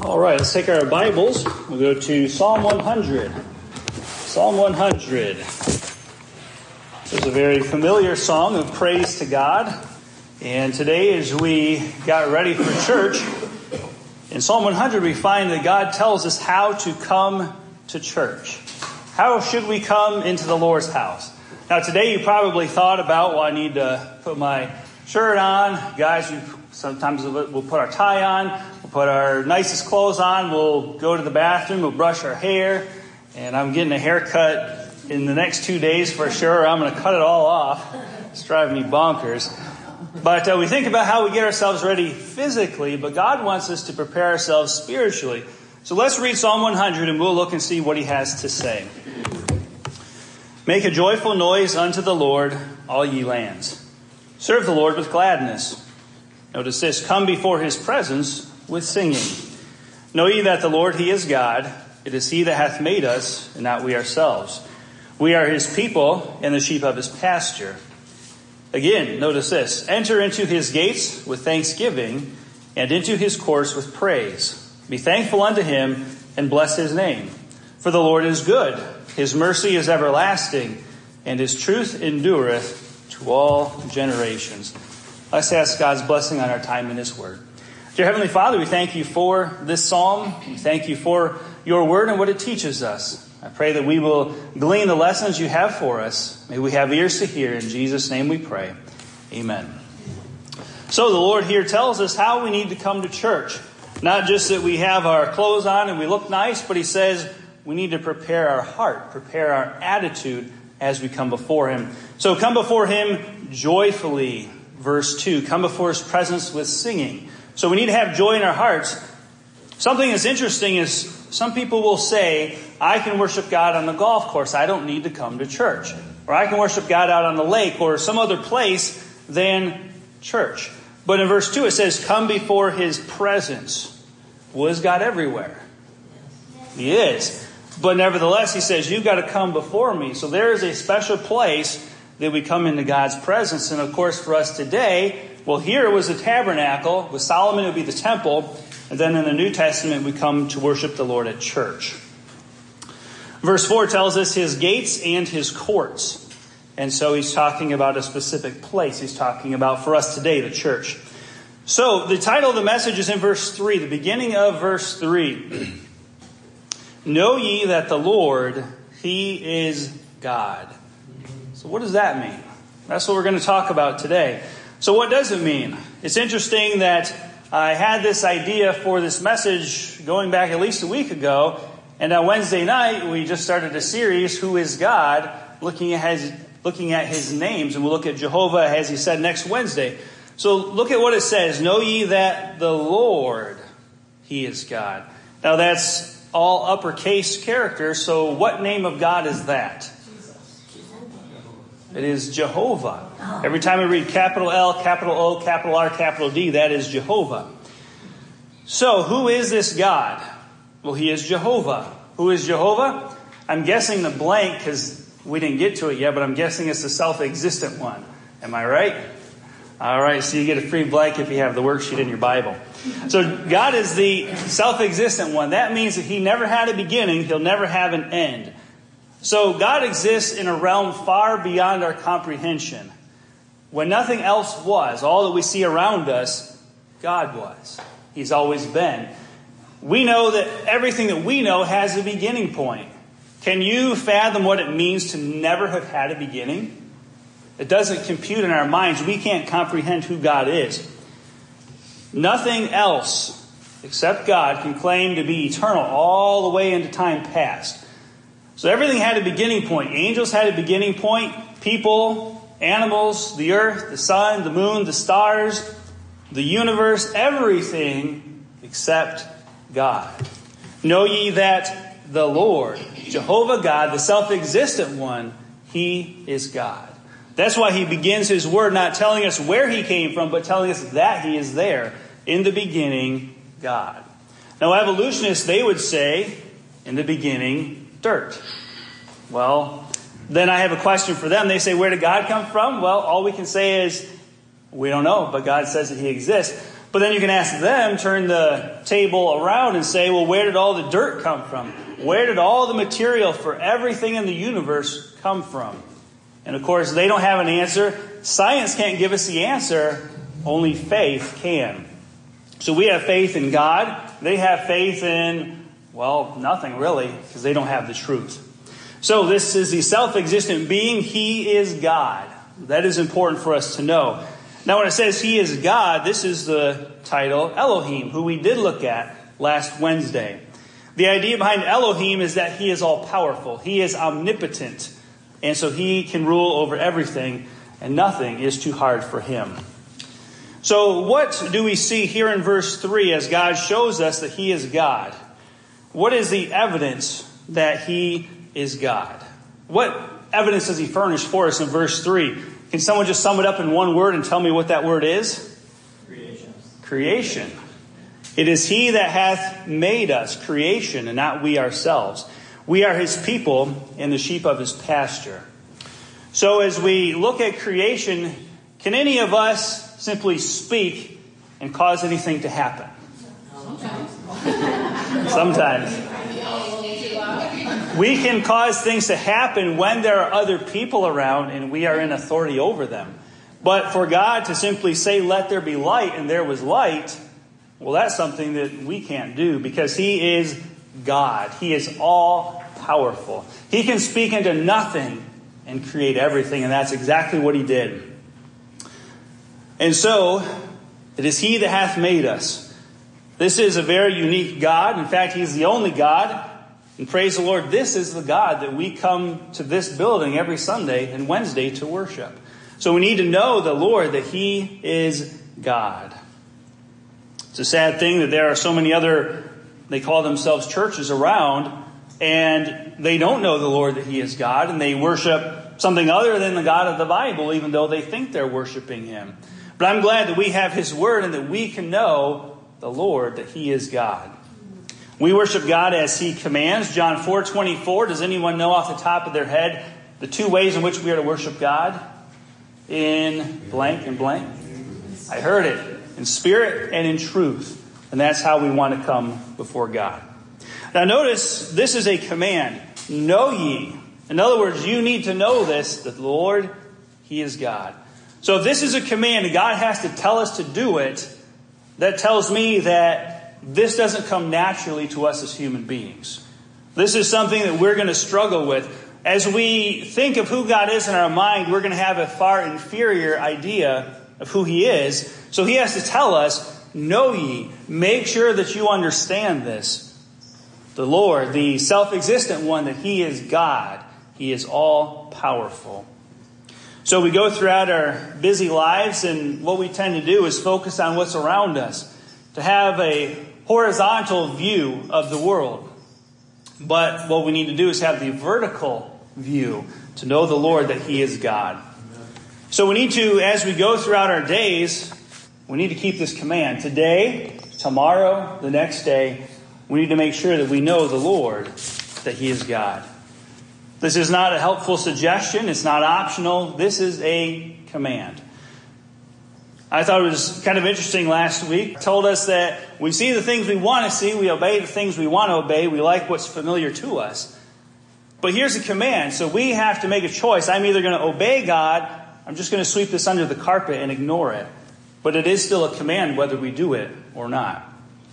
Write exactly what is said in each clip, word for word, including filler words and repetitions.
All right, let's take our Bibles. We'll go to Psalm one hundred. Psalm one hundred. It's a very familiar song of praise to God. And today, as we got ready for church, in Psalm one hundred, we find that God tells us how to come to church. How should we come into the Lord's house? Now, today you probably thought about, well, I need to put my shirt on. Guys, we sometimes we'll put our tie on. We'll put our nicest clothes on. We'll go to the bathroom. We'll brush our hair. And I'm getting a haircut in the next two days for sure. I'm going to cut it all off. It's driving me bonkers. But uh, we think about how we get ourselves ready physically, but God wants us to prepare ourselves spiritually. So let's read Psalm one hundred and we'll look and see what he has to say. Make a joyful noise unto the Lord, all ye lands. Serve the Lord with gladness. Notice this, come before his presence with singing. Know ye that the Lord, he is God. It is he that hath made us, and not we ourselves. We are his people, and the sheep of his pasture. Again, notice this, enter into his gates with thanksgiving, and into his courts with praise. Be thankful unto him, and bless his name. For the Lord is good. His mercy is everlasting, and his truth endureth to all generations. Let's ask God's blessing on our time in his word. Dear Heavenly Father, we thank you for this psalm. We thank you for your word and what it teaches us. I pray that we will glean the lessons you have for us. May we have ears to hear. In Jesus' name we pray. Amen. So the Lord here tells us how we need to come to church. Not just that we have our clothes on and we look nice, but he says we need to prepare our heart, prepare our attitude as we come before him. So come before him joyfully. Verse two, come before his presence with singing. So we need to have joy in our hearts. Something that's interesting is some people will say, I can worship God on the golf course. I don't need to come to church. Or I can worship God out on the lake or some other place than church. But in verse two it says, come before his presence. Well, is God everywhere? He is. But nevertheless, he says, you've got to come before me. So there is a special place that we come into God's presence. And of course, for us today, well, here it was the tabernacle. With Solomon, it would be the temple. And then in the New Testament, we come to worship the Lord at church. Verse four tells us his gates and his courts. And so he's talking about a specific place. He's talking about, for us today, the church. So the title of the message is in verse three, the beginning of verse three. Know ye that the Lord, he is God. So what does that mean? That's what we're going to talk about today. So what does it mean? It's interesting that I had this idea for this message going back at least a week ago. And on Wednesday night, we just started a series, Who is God? Looking at his, looking at his names. And we'll look at Jehovah, as he said, next Wednesday. So look at what it says. Know ye that the Lord, he is God. Now that's all uppercase characters. So what name of God is that? It is Jehovah. Every time we read capital L, capital O, capital R, capital D, that is Jehovah. So who is this God? Well, he is Jehovah. Who is Jehovah? I'm guessing the blank because we didn't get to it yet, but I'm guessing it's the self-existent one. Am I right? All right, so you get a free blank if you have the worksheet in your Bible. So God is the self-existent one. That means that he never had a beginning. He'll never have an end. So God exists in a realm far beyond our comprehension. When nothing else was, all that we see around us, God was. He's always been. We know that everything that we know has a beginning point. Can you fathom what it means to never have had a beginning? It doesn't compute in our minds. We can't comprehend who God is. Nothing else except God can claim to be eternal all the way into time past. So everything had a beginning point. Angels had a beginning point. People, animals, the earth, the sun, the moon, the stars, the universe, everything except God. Know ye that the Lord, Jehovah God, the self-existent one, he is God. That's why he begins his word not telling us where he came from, but telling us that he is there. In the beginning, God. Now evolutionists, they would say, in the beginning, dirt. Well, then I have a question for them. They say, where did God come from? Well, all we can say is, we don't know, but God says that he exists. But then you can ask them, turn the table around and say, well, where did all the dirt come from? Where did all the material for everything in the universe come from? And of course, they don't have an answer. Science can't give us the answer. Only faith can. So we have faith in God. They have faith in, well, nothing really, because they don't have the truth. So this is the self-existent being. He is God. That is important for us to know. Now when it says He is God, this is the title Elohim, who we did look at last Wednesday. The idea behind Elohim is that He is all-powerful. He is omnipotent. And so He can rule over everything, and nothing is too hard for Him. So what do we see here in verse three as God shows us that He is God? What is the evidence that He is God? What evidence does He furnish for us in verse three? Can someone just sum it up in one word and tell me what that word is? Creation. Creation. It is He that hath made us, creation, and not we ourselves. We are His people and the sheep of His pasture. So as we look at creation, can any of us simply speak and cause anything to happen? Sometimes. We can cause things to happen when there are other people around and we are in authority over them. But for God to simply say, let there be light, and there was light, well, that's something that we can't do because He is God. He is all powerful. He can speak into nothing and create everything, and that's exactly what He did. And so, it is He that hath made us. This is a very unique God. In fact, He is the only God. And praise the Lord, this is the God that we come to this building every Sunday and Wednesday to worship. So we need to know the Lord, that He is God. It's a sad thing that there are so many other, they call themselves churches around, and they don't know the Lord, that He is God, and they worship something other than the God of the Bible, even though they think they're worshiping Him. But I'm glad that we have His Word and that we can know the Lord, that He is God. We worship God as He commands. John four twenty-four. Does anyone know off the top of their head the two ways in which we are to worship God? In blank and blank. I heard it. In spirit and in truth. And that's how we want to come before God. Now notice, this is a command. Know ye. In other words, you need to know this, that the Lord, He is God. So if this is a command and God has to tell us to do it, that tells me that this doesn't come naturally to us as human beings. This is something that we're going to struggle with. As we think of who God is in our mind, we're going to have a far inferior idea of who He is. So He has to tell us, know ye, make sure that you understand this. The Lord, the self-existent one, that He is God. He is all-powerful. So we go throughout our busy lives, and what we tend to do is focus on what's around us, to have a horizontal view of the world. But what we need to do is have the vertical view, to know the Lord, that He is God. So we need to, as we go throughout our days, we need to keep this command. Today, tomorrow, the next day, we need to make sure that we know the Lord, that He is God. This is not a helpful suggestion. It's not optional. This is a command. I thought it was kind of interesting last week. It told us that we see the things we want to see. We obey the things we want to obey. We like what's familiar to us. But here's a command. So we have to make a choice. I'm either going to obey God. I'm just going to sweep this under the carpet and ignore it. But it is still a command whether we do it or not.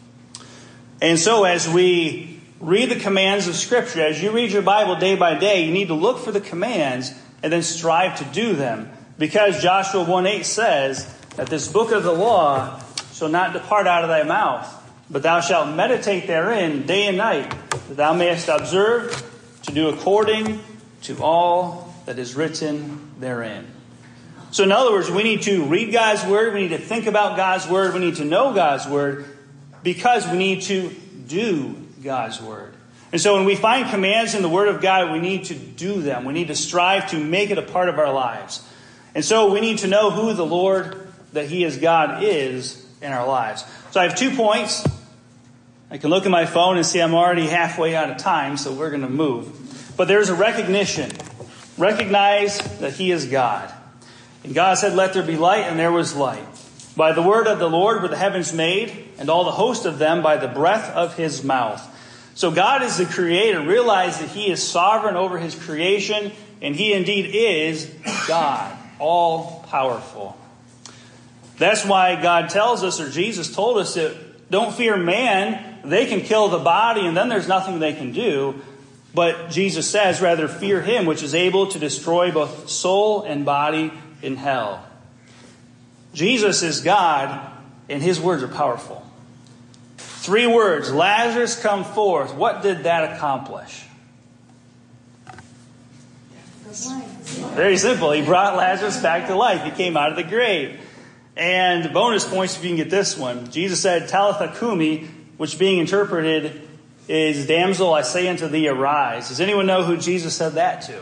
And so as we read the commands of Scripture, as you read your Bible day by day, you need to look for the commands and then strive to do them. Because Joshua one eight says that this book of the law shall not depart out of thy mouth, but thou shalt meditate therein day and night, that thou mayest observe to do according to all that is written therein. So in other words, we need to read God's Word, we need to think about God's Word, we need to know God's Word, because we need to do God's Word. And so when we find commands in the Word of God, we need to do them. We need to strive to make it a part of our lives. And so we need to know who the Lord, that He is God, is in our lives. So I have two points. I can look at my phone and see I'm already halfway out of time, so we're going to move. But there's a recognition. Recognize that He is God. And God said, let there be light, and there was light. By the word of the Lord were the heavens made, and all the host of them by the breath of his mouth. So God is the creator. Realize that he is sovereign over his creation, and he indeed is God, all powerful. That's why God tells us, or Jesus told us, that don't fear man. They can kill the body, and then there's nothing they can do. But Jesus says, rather fear him, which is able to destroy both soul and body in hell. Jesus is God, and his words are powerful. Three words, Lazarus, come forth. What did that accomplish? Very simple. He brought Lazarus back to life. He came out of the grave. And bonus points if you can get this one. Jesus said, Talitha Kumi, which being interpreted is, damsel, I say unto thee, arise. Does anyone know who Jesus said that to?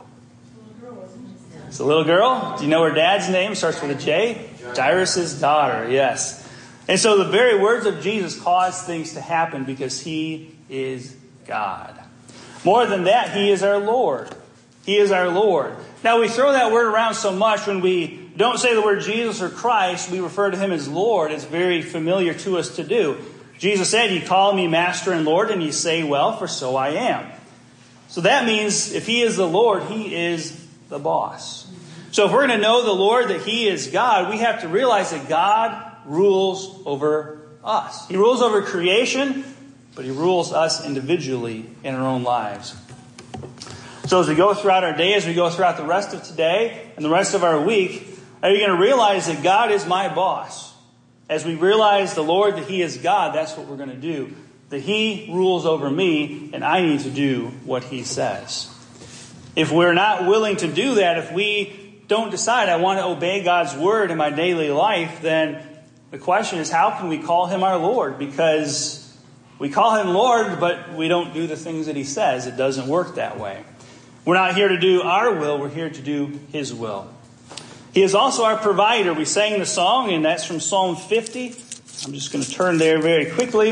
It's a little girl. Do you know her dad's name? Starts with a J. Jairus' daughter, yes. And so the very words of Jesus cause things to happen because he is God. More than that, he is our Lord. He is our Lord. Now we throw that word around so much when we don't say the word Jesus or Christ, we refer to him as Lord. It's very familiar to us to do. Jesus said, you call me Master and Lord, and you say, well, for so I am. So that means if he is the Lord, he is the boss. So if we're going to know the Lord, that he is God, we have to realize that God rules over us. He rules over creation, but he rules us individually in our own lives. So as we go throughout our day, as we go throughout the rest of today and the rest of our week, are you going to realize that God is my boss? As we realize the Lord, that he is God, that's what we're going to do. That he rules over me, and I need to do what he says. If we're not willing to do that, if we don't decide I want to obey God's word in my daily life, then the question is, how can we call him our Lord? Because we call him Lord, but we don't do the things that he says. It doesn't work that way. We're not here to do our will. We're here to do his will. He is also our provider. We sang the song, and that's from Psalm fifty. I'm just going to turn there very quickly.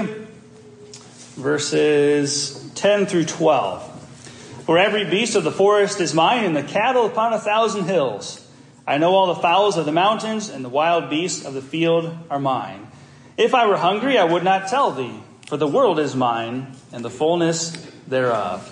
Verses ten through twelve. For every beast of the forest is mine, and the cattle upon a thousand hills. I know all the fowls of the mountains, and the wild beasts of the field are mine. If I were hungry, I would not tell thee, for the world is mine, and the fullness thereof.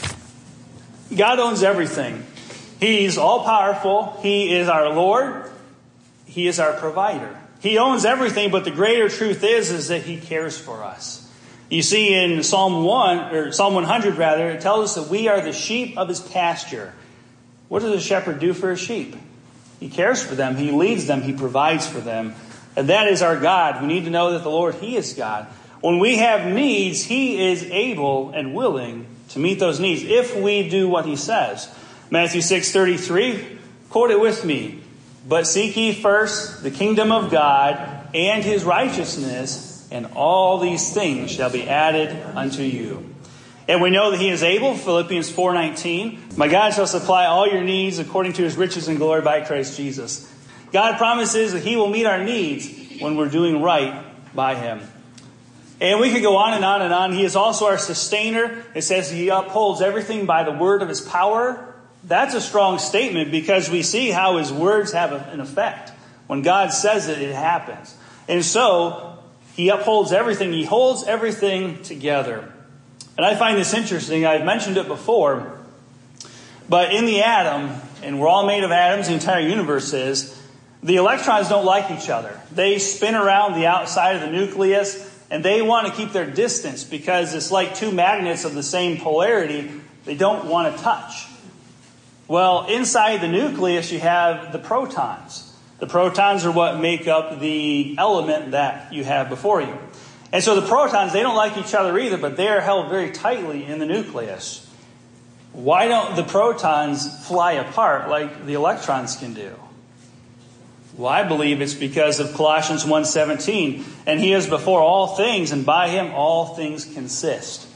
God owns everything. He's all-powerful. He is our Lord. He is our provider. He owns everything, but the greater truth is, is that he cares for us. You see in Psalm one, or Psalm one hundred rather, it tells us that we are the sheep of his pasture. What does a shepherd do for his sheep? He cares for them. He leads them. He provides for them. And that is our God. We need to know that the Lord, he is God. When we have needs, he is able and willing to meet those needs if we do what he says. Matthew six thirty-three, quote it with me. But seek ye first the kingdom of God and his righteousness, and all these things shall be added unto you. And we know that he is able, Philippians four nineteen. My God shall supply all your needs according to his riches and glory by Christ Jesus. God promises that he will meet our needs when we're doing right by him. And we could go on and on and on. He is also our sustainer. It says he upholds everything by the word of his power. That's a strong statement because we see how his words have an effect. When God says it, it happens. And so he upholds everything. He holds everything together. And I find this interesting. I've mentioned it before. But in the atom, and we're all made of atoms, the entire universe is, the electrons don't like each other. They spin around the outside of the nucleus, and they want to keep their distance because it's like two magnets of the same polarity. They don't want to touch. Well, inside the nucleus, you have the protons. The protons are what make up the element that you have before you. And so the protons, they don't like each other either, but they are held very tightly in the nucleus. Why don't the protons fly apart like the electrons can do? Well, I believe it's because of Colossians one seventeen. And he is before all things, and by him all things consist.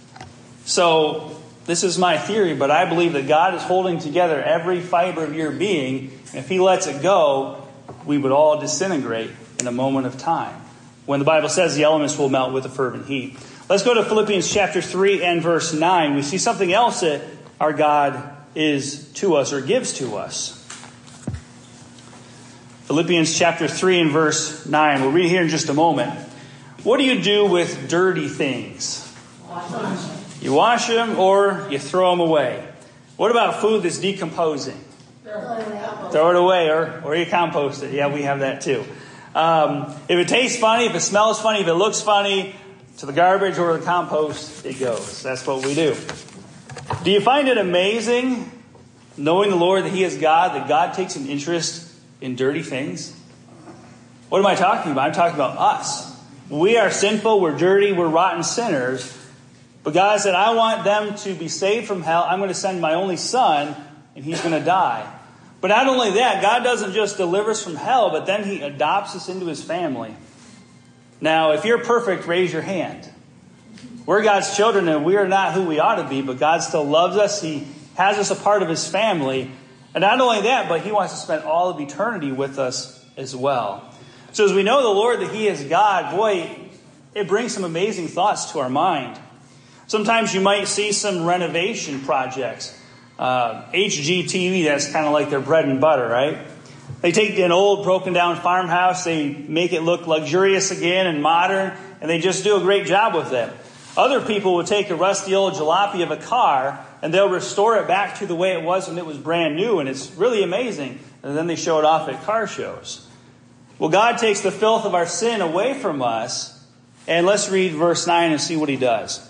So this is my theory, but I believe that God is holding together every fiber of your being. And if he lets it go, we would all disintegrate in a moment of time. When the Bible says the elements will melt with a fervent heat. Let's go to Philippians chapter three and verse nine. We see something else that our God is to us or gives to us. Philippians chapter three and verse nine. We'll read here in just a moment. What do you do with dirty things? Wash. You wash them or you throw them away. What about food that's decomposing? Throw it away or, or you compost it. Yeah, we have that too. Um, if it tastes funny, if it smells funny, if it looks funny, to the garbage or the compost it goes. That's what we do. Do you find it amazing, knowing the Lord, that He is God, that God takes an interest in dirty things? What am I talking about? I'm talking about us. We are sinful, we're dirty, we're rotten sinners. But God said, I want them to be saved from hell. I'm going to send my only Son, and He's going to die. But not only that, God doesn't just deliver us from hell, but then He adopts us into His family. Now, if you're perfect, raise your hand. We're God's children, and we are not who we ought to be, but God still loves us. He has us a part of His family. And not only that, but He wants to spend all of eternity with us as well. So as we know the Lord, that He is God, boy, it brings some amazing thoughts to our mind. Sometimes you might see some renovation projects. Uh, H G T V, that's kind of like their bread and butter, right? They take an old, broken down farmhouse, they make it look luxurious again and modern, and they just do a great job with it. Other people will take a rusty old jalopy of a car, and they'll restore it back to the way it was when it was brand new, and it's really amazing. And then they show it off at car shows. Well, God takes the filth of our sin away from us, and let's read verse nine and see what He does.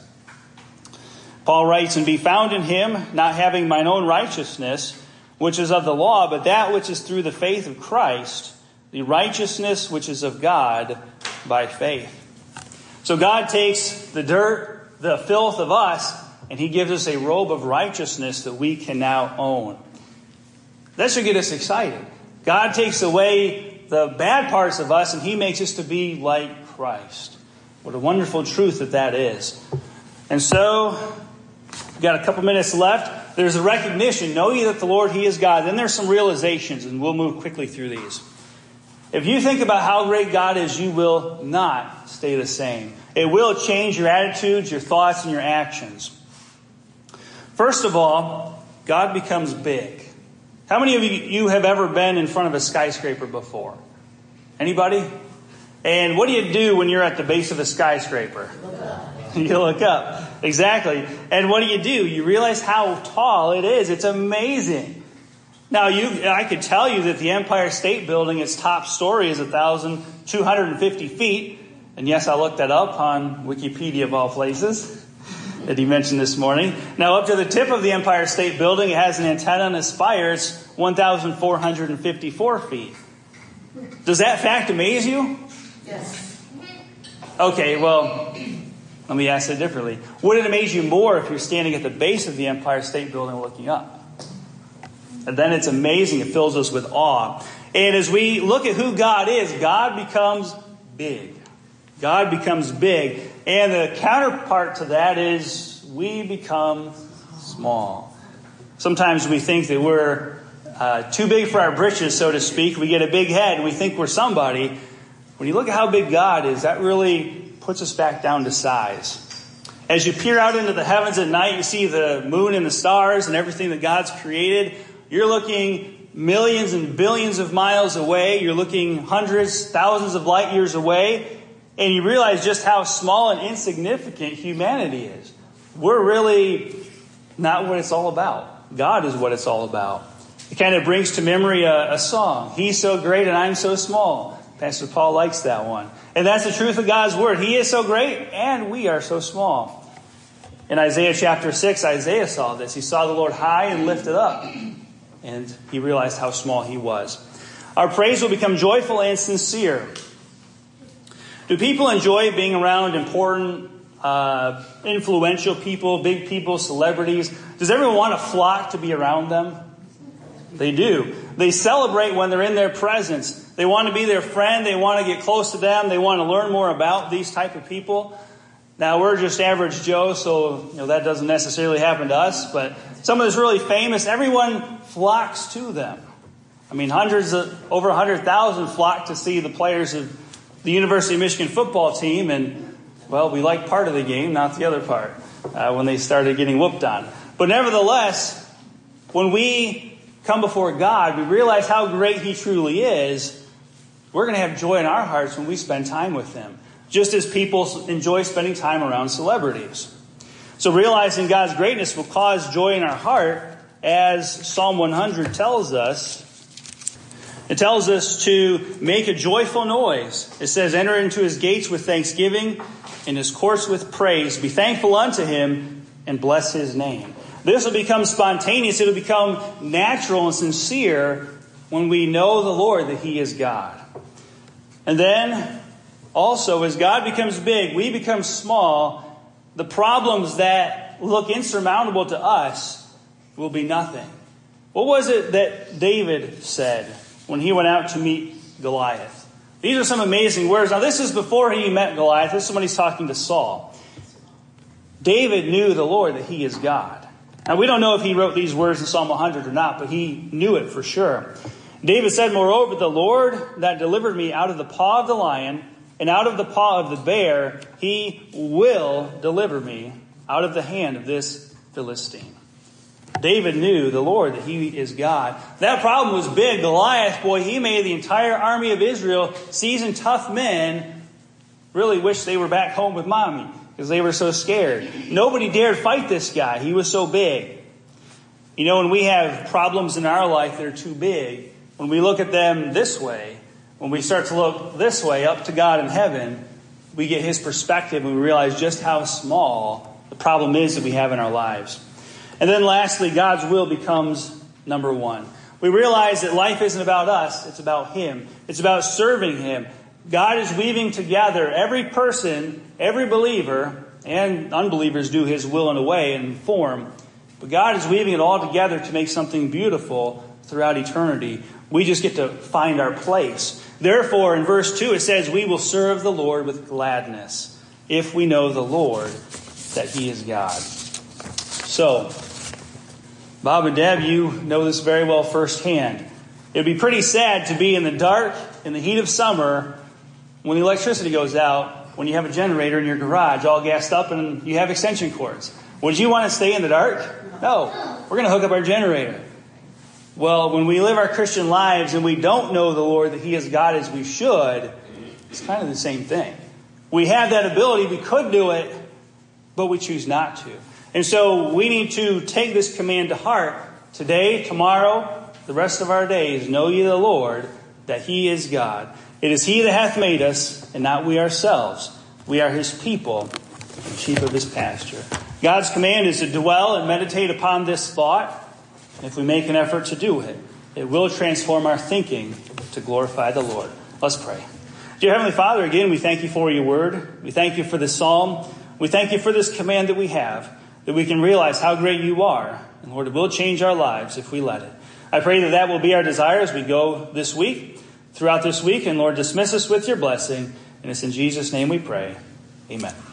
Paul writes, and be found in Him, not having mine own righteousness, which is of the law, but that which is through the faith of Christ, the righteousness which is of God by faith. So God takes the dirt, the filth of us, and He gives us a robe of righteousness that we can now own. That should get us excited. God takes away the bad parts of us, and He makes us to be like Christ. What a wonderful truth that that is. And so, we've got a couple minutes left. There's a recognition. Know ye that the Lord, He is God. Then there's some realizations, and we'll move quickly through these. If you think about how great God is, you will not stay the same. It will change your attitudes, your thoughts, and your actions. First of all, God becomes big. How many of you have ever been in front of a skyscraper before? Anybody? And what do you do when you're at the base of a skyscraper? Look up. You look up. Exactly. And what do you do? You realize how tall it is. It's amazing. Now, you, I could tell you that the Empire State Building, its top story is one thousand two hundred fifty feet. And yes, I looked that up on Wikipedia of all places that he mentioned this morning. Now, up to the tip of the Empire State Building, it has an antenna on its spire. It's one thousand four hundred fifty-four feet. Does that fact amaze you? Yes. Okay, well, let me ask it differently. Would it amaze you more if you're standing at the base of the Empire State Building looking up? And then it's amazing. It fills us with awe. And as we look at who God is, God becomes big. God becomes big. And the counterpart to that is we become small. Sometimes we think that we're uh, too big for our britches, so to speak. We get a big head and we think we're somebody. When you look at how big God is, that really puts us back down to size. As you peer out into the heavens at night, you see the moon and the stars and everything that God's created. You're looking millions and billions of miles away. You're looking hundreds, thousands of light years away. And you realize just how small and insignificant humanity is. We're really not what it's all about. God is what it's all about. It kind of brings to memory a, a song. He's so great and I'm so small. Pastor Paul likes that one. And that's the truth of God's word. He is so great and we are so small. In Isaiah chapter six, Isaiah saw this. He saw the Lord high and lifted up. And he realized how small he was. Our praise will become joyful and sincere. Do people enjoy being around important, uh, influential people, big people, celebrities? Does everyone want to flock to be around them? They do. They celebrate when they're in their presence. They want to be their friend. They want to get close to them. They want to learn more about these type of people. Now, we're just average Joe, so you know that doesn't necessarily happen to us. But someone that's really famous, everyone flocks to them. I mean, hundreds of, over one hundred thousand flock to see the players of the University of Michigan football team. And, well, we like part of the game, not the other part, uh, when they started getting whooped on. But nevertheless, when we come before God, we realize how great He truly is. we're going to have joy in our hearts when we spend time with him, just as people enjoy spending time around celebrities. So realizing God's greatness will cause joy in our heart, as Psalm one hundred tells us. It tells us to make a joyful noise. It says, enter into his gates with thanksgiving, in his courts with praise. Be thankful unto him and bless his name. This will become spontaneous. It will become natural and sincere when we know the Lord, that he is God. And then also, as God becomes big, we become small. The problems that look insurmountable to us will be nothing. What was it that David said when he went out to meet Goliath? These are some amazing words. Now, this is before he met Goliath. This is when he's talking to Saul. David knew the Lord, that he is God. Now, we don't know if he wrote these words in Psalm one hundred or not, but he knew it for sure. David said, moreover, the Lord that delivered me out of the paw of the lion and out of the paw of the bear, he will deliver me out of the hand of this Philistine. David knew the Lord, that he is God. That problem was big. Goliath, boy, he made the entire army of Israel, seasoned, tough men, really wish they were back home with mommy because they were so scared. Nobody dared fight this guy. He was so big. You know, when we have problems in our life that are too big, when we look at them this way, when we start to look this way up to God in heaven, we get his perspective and we realize just how small the problem is that we have in our lives. And then lastly, God's will becomes number one. We realize that life isn't about us, it's about him. It's about serving him. God is weaving together every person, every believer, and unbelievers do his will in a way and form. But God is weaving it all together to make something beautiful throughout eternity. We just get to find our place. Therefore, in verse two, it says, we will serve the Lord with gladness if we know the Lord, that he is God. So, Bob and Deb, you know this very well firsthand. It would be pretty sad to be in the dark, in the heat of summer, when the electricity goes out, when you have a generator in your garage all gassed up and you have extension cords. Would you want to stay in the dark? No. We're going to hook up our generator. Well, when we live our Christian lives and we don't know the Lord, that he is God as we should, it's kind of the same thing. We have that ability. We could do it, but we choose not to. And so we need to take this command to heart. Today, tomorrow, the rest of our days, know ye the Lord, that he is God. It is he that hath made us, and not we ourselves. We are his people, and sheep of his pasture. God's command is to dwell and meditate upon this thought. And if we make an effort to do it, it will transform our thinking to glorify the Lord. Let's pray. Dear Heavenly Father, again, we thank you for your word. We thank you for this psalm. We thank you for this command that we have, that we can realize how great you are. And Lord, it will change our lives if we let it. I pray that that will be our desire as we go this week, throughout this week. And Lord, dismiss us with your blessing. And it's in Jesus' name we pray. Amen.